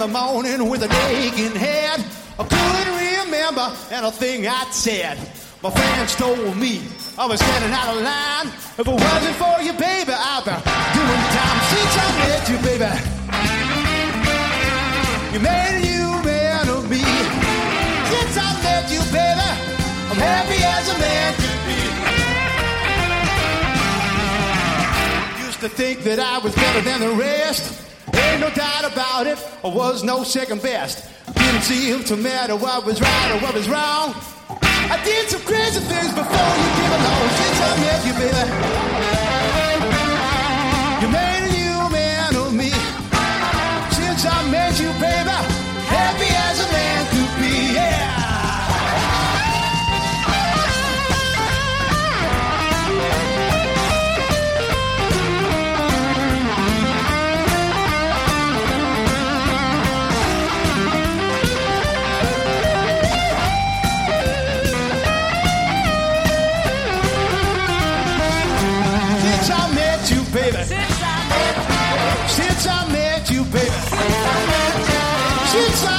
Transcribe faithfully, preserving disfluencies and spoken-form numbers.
morning with an aching head. I couldn't remember anything I'd said. My friends told me I was getting out of line. If it wasn't for you, baby, I'd be doing time. Since I met you, baby, you made a new man of me. Since I met you, baby, I'm happy as a man can be. Used to think that I was better than the rest. Ain't no doubt about it, I was no second best. Didn't seem to matter what was right or what was wrong. I did some crazy things before you came along. Since I met you, baby, you made a new man of me. Since I met you, baby, happy as a man could be, yeah. Baby. Since I met you, since I met you, baby, since I